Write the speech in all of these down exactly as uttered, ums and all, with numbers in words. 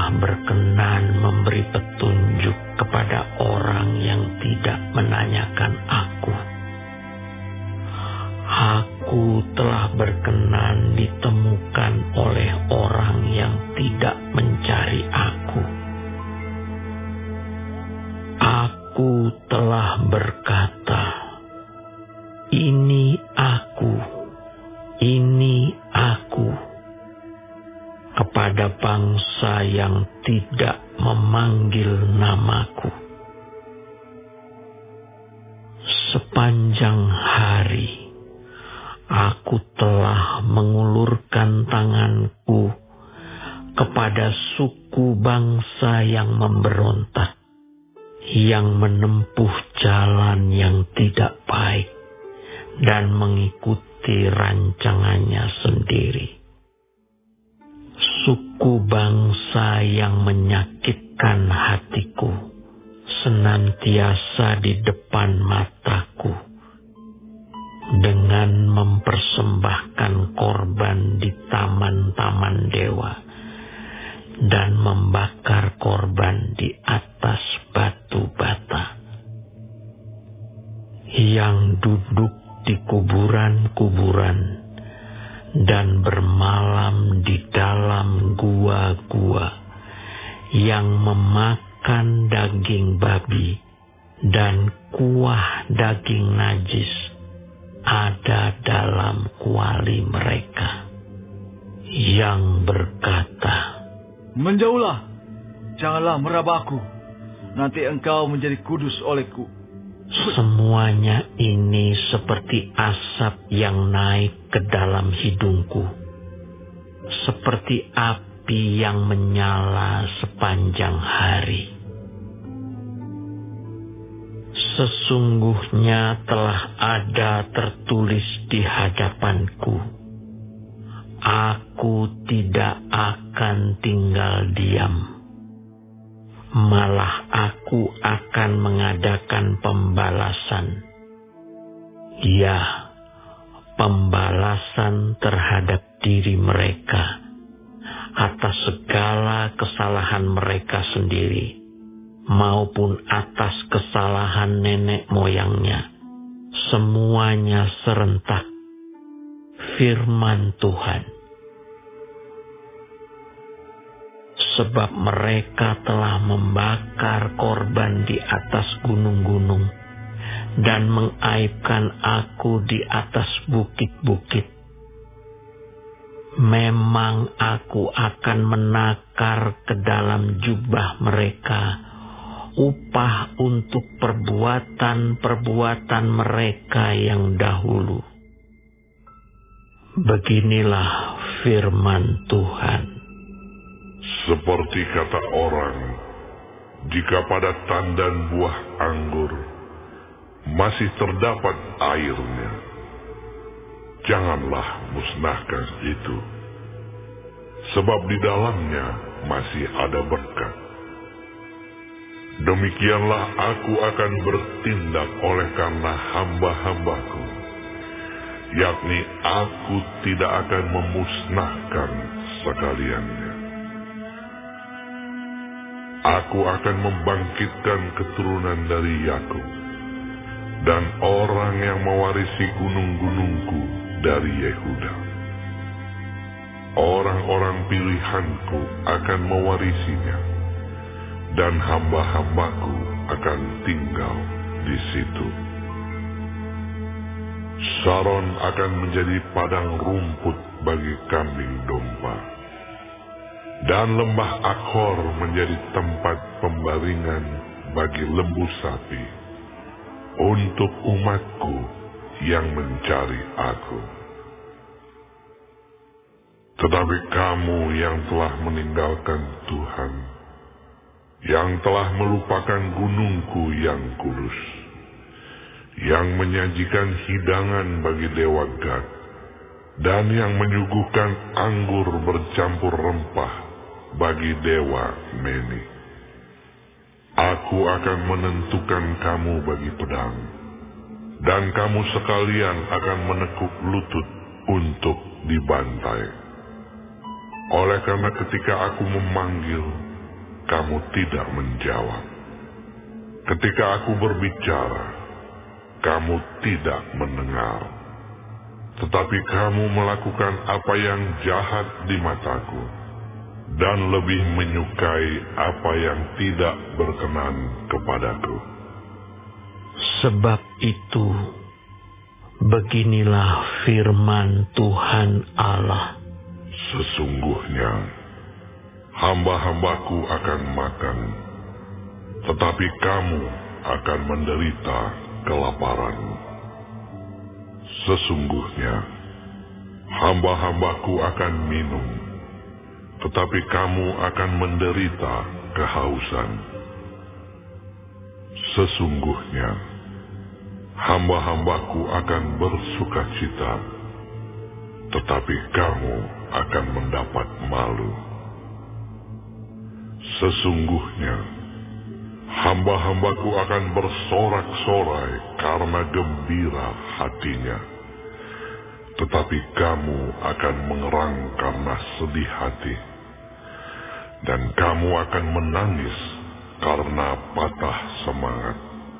telah berkenan memberi petunjuk kepada orang yang tidak menanyakan aku. Aku telah berkenan ditemukan oleh orang yang tidak mencari aku. Aku telah berkata, "Ini aku, ini aku," kepada bangsa yang tidak memanggil namaku. Sepanjang hari, aku telah mengulurkan tanganku kepada suku bangsa yang memberontak, yang menempuh jalan yang tidak baik dan mengikuti rancangannya sendiri. Suku bangsa yang menyakitkan hatiku senantiasa di depan mataku, dengan mempersembahkan korban di taman-taman dewa dan membakar korban di atas batu bata, yang duduk di kuburan-kuburan dan bermalam di dalam gua-gua, yang memakan daging babi dan kuah daging najis ada dalam kuali mereka, yang berkata, "Menjauhlah, janganlah meraba aku, nanti engkau menjadi kudus olehku." Semuanya ini seperti asap yang naik ke dalam hidungku, seperti api yang menyala sepanjang hari. Sesungguhnya telah ada tertulis di hadapanku, aku tidak akan tinggal diam. Malah aku akan mengadakan pembalasan. Ya, pembalasan terhadap diri mereka atas segala kesalahan mereka sendiri, maupun atas kesalahan nenek moyangnya. Semuanya serentak. Firman Tuhan. Sebab mereka telah membakar korban di atas gunung-gunung dan mengaibkan aku di atas bukit-bukit. Memang aku akan menakar ke dalam jubah mereka upah untuk perbuatan-perbuatan mereka yang dahulu. Beginilah firman Tuhan. Seperti kata orang, jika pada tandan buah anggur masih terdapat airnya, janganlah musnahkan itu, sebab di dalamnya masih ada berkat. Demikianlah aku akan bertindak oleh karena hamba-hambaku, yakni aku tidak akan memusnahkan sekaliannya. Aku akan membangkitkan keturunan dari Yakub, dan orang yang mewarisi gunung-gunungku dari Yehuda. Orang-orang pilihanku akan mewarisinya, dan hamba-hambaku akan tinggal di situ. Saron akan menjadi padang rumput bagi kambing domba, dan lembah Akhor menjadi tempat pembaringan bagi lembu sapi, untuk umatku yang mencari aku. Tetapi kamu yang telah meninggalkan Tuhan, yang telah melupakan gunungku yang kudus, yang menyajikan hidangan bagi dewa Gad, dan yang menyuguhkan anggur bercampur rempah bagi dewa Meni. Aku akan menentukan kamu bagi pedang, dan kamu sekalian akan menekuk lutut untuk dibantai. Oleh karena ketika aku memanggil, kamu tidak menjawab. Ketika aku berbicara, kamu tidak mendengar. Tetapi kamu melakukan apa yang jahat di mataku, dan lebih menyukai apa yang tidak berkenan kepadaku. Sebab itu, beginilah firman Tuhan Allah. Sesungguhnya, hamba-hambaku akan makan, tetapi kamu akan menderita kelaparan. Sesungguhnya, hamba-hambaku akan minum, tetapi kamu akan menderita kehausan. Sesungguhnya, hamba-hambaku akan bersukacita, tetapi kamu akan mendapat malu. Sesungguhnya, hamba-hambaku akan bersorak-sorai karena gembira hatinya, tetapi kamu akan mengerang karena sedih hati, dan kamu akan menangis karena patah semangat.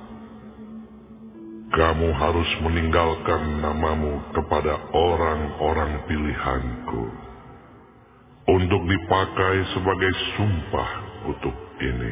Kamu harus meninggalkan namamu kepada orang-orang pilihanku, untuk dipakai sebagai sumpah kutuk ini.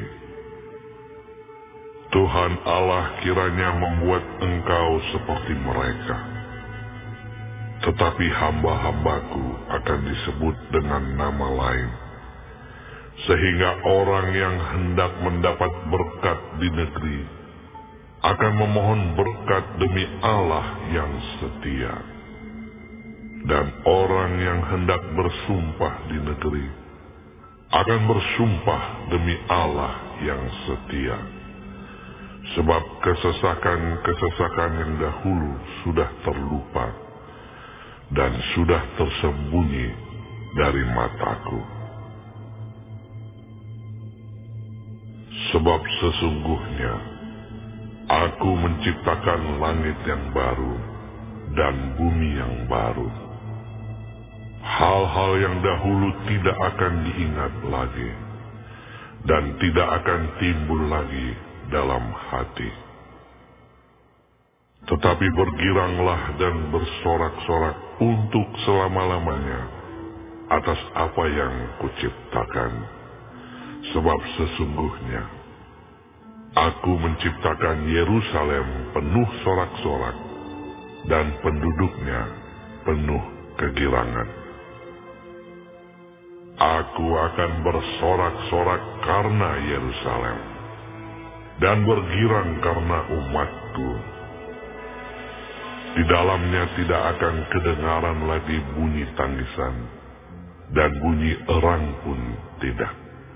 Tuhan Allah kiranya membuat engkau seperti mereka, tetapi hamba-hambaku akan disebut dengan nama lain, sehingga orang yang hendak mendapat berkat di negeri akan memohon berkat demi Allah yang setia, dan orang yang hendak bersumpah di negeri akan bersumpah demi Allah yang setia, sebab kesesakan-kesesakan yang dahulu sudah terlupa dan sudah tersembunyi dari mataku. Sebab sesungguhnya aku menciptakan langit yang baru dan bumi yang baru. Hal-hal yang dahulu tidak akan diingat lagi, dan tidak akan timbul lagi dalam hati. Tetapi bergiranglah dan bersorak-sorak untuk selama-lamanya atas apa yang kuciptakan. Sebab sesungguhnya aku menciptakan Yerusalem penuh sorak-sorak, dan penduduknya penuh kegirangan. Aku akan bersorak-sorak karena Yerusalem, dan bergirang karena umatku. Di dalamnya tidak akan kedengaran lagi bunyi tangisan, dan bunyi erang pun tidak.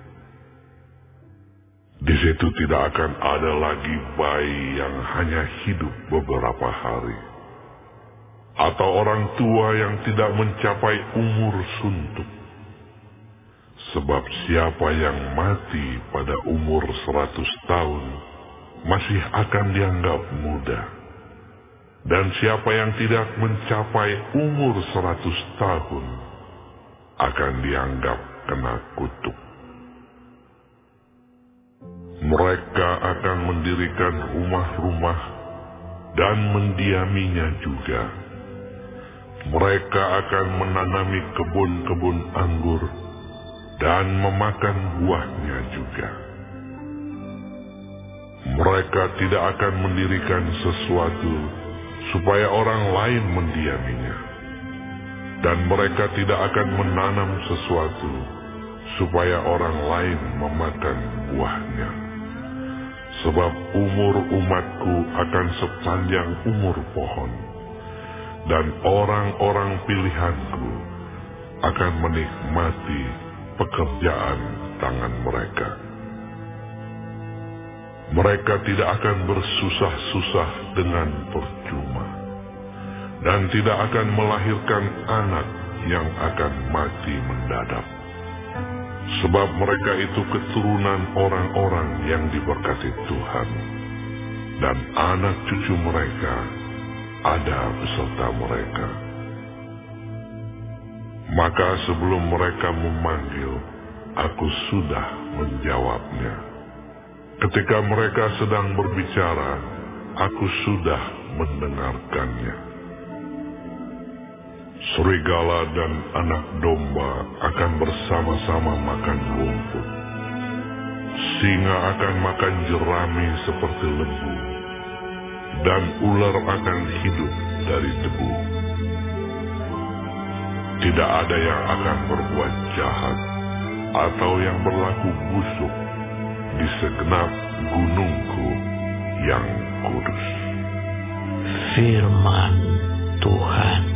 Di situ tidak akan ada lagi bayi yang hanya hidup beberapa hari, atau orang tua yang tidak mencapai umur suntuk. Sebab siapa yang mati pada umur seratus tahun masih akan dianggap muda, dan siapa yang tidak mencapai umur seratus tahun akan dianggap kena kutuk. Mereka akan mendirikan rumah-rumah dan mendiaminya juga. Mereka akan menanami kebun-kebun anggur dan memakan buahnya juga. Mereka tidak akan mendirikan sesuatu supaya orang lain mendiaminya, dan mereka tidak akan menanam sesuatu supaya orang lain memakan buahnya. Sebab umur umatku akan sepanjang umur pohon, dan orang-orang pilihanku akan menikmati pekerjaan tangan mereka. Mereka tidak akan bersusah-susah dengan percuma, dan tidak akan melahirkan anak yang akan mati mendadak. Sebab mereka itu keturunan orang-orang yang diberkati Tuhan, dan anak cucu mereka ada beserta mereka. Maka sebelum mereka memanggil, aku sudah menjawabnya. Ketika mereka sedang berbicara, aku sudah mendengarkannya. Serigala dan anak domba akan bersama-sama makan rumput. Singa akan makan jerami seperti lembu, dan ular akan hidup dari debu. Tidak ada yang akan berbuat jahat atau yang berlaku busuk di segenap gunungku yang kudus. Firman Tuhan.